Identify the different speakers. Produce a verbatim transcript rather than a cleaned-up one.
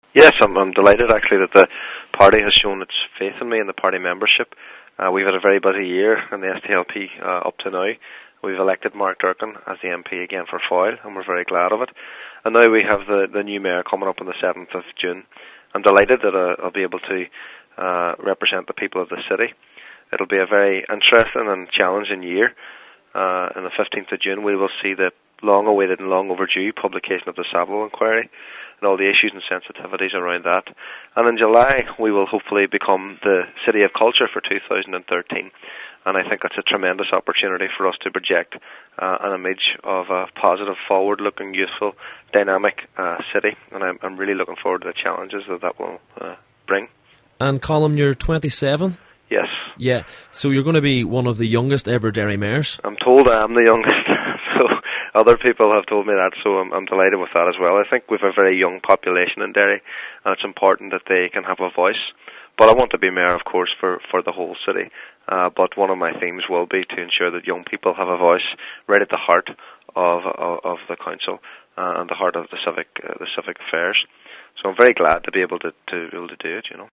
Speaker 1: Yes, I'm, I'm delighted actually that the party has shown its faith in me and the party membership. Uh, we've had a very busy year in the S D L P uh, up to now. We've elected Mark Durkin as the M P again for Foyle, and we're very glad of it. And now we have the, the new mayor coming up on the seventh of June. I'm delighted that uh, I'll be able to uh, represent the people of the city. It'll be a very interesting and challenging year. Uh, on the fifteenth of June, we will see the long-awaited and long-overdue publication of the Savile inquiry and all the issues and sensitivities around that. And in July, we will hopefully become the City of Culture for two thousand thirteen. And I think that's a tremendous opportunity for us to project uh, an image of a positive, forward-looking, youthful, dynamic uh, city. And I'm, I'm really looking forward to the challenges that that will uh, bring.
Speaker 2: And Colm, you're twenty-seven?
Speaker 1: Yes.
Speaker 2: Yeah, so you're going to be one of the youngest ever Derry mayors?
Speaker 1: I'm told I am the youngest, so other people have told me that, so I'm, I'm delighted with that as well. I think we have a very young population in Derry, and it's important that they can have a voice. But I want to be mayor, of course, for, for the whole city. Uh, but one of my themes will be to ensure that young people have a voice right at the heart of of, of the council uh, and the heart of the civic uh, the civic affairs. So I'm very glad to be able to, to be able to do it, you know.